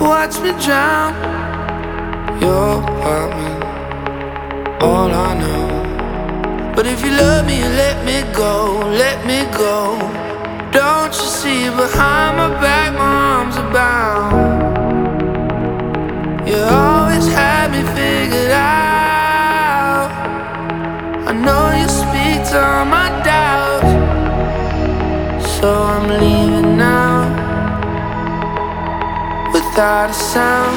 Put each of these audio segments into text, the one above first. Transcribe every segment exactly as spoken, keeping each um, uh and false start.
watch me drown. Your apartment, all I know. But if you love me, let me go, let me go. Don't you see behind my back my arms are bound? You always had me figured out. I know you speak to all my doubts, so I'm leaving now without a sound.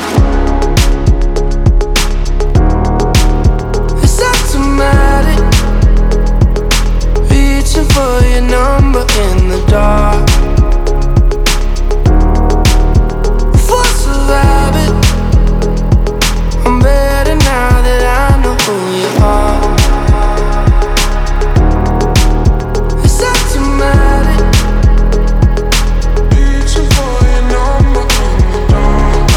It's automatic, reaching for your number in the dark. Force of habit, I'm better now that I know who you are. It's automatic, reaching for your number in the dark.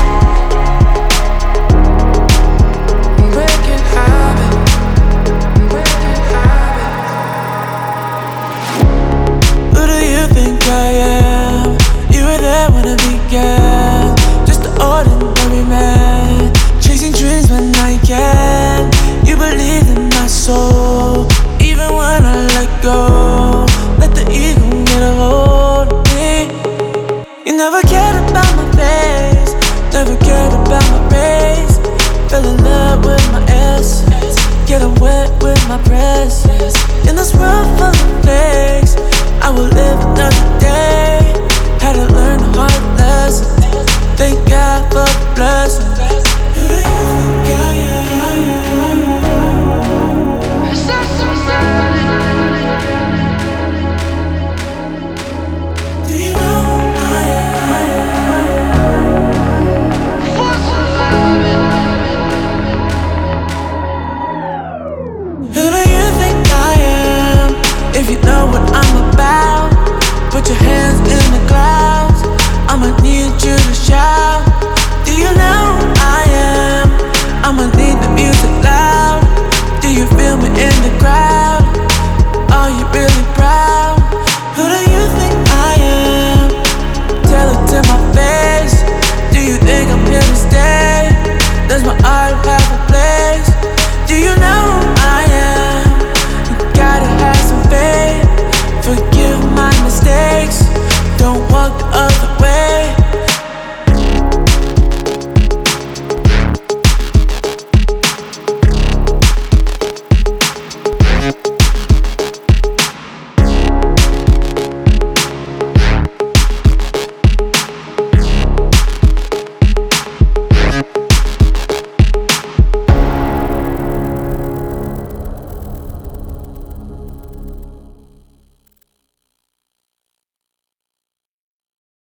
I'm breaking habit, I'm breaking habit. Who do you think I am? You were there when I began. Just an ordinary man, chasing dreams when I can. You believed in my soul, even when I let go. Let the ego get a hold of me. You never cared about my face, never cared about my race. Fell in love with my essence, getting wet with my presence. In this world full of fakes, I will live another day.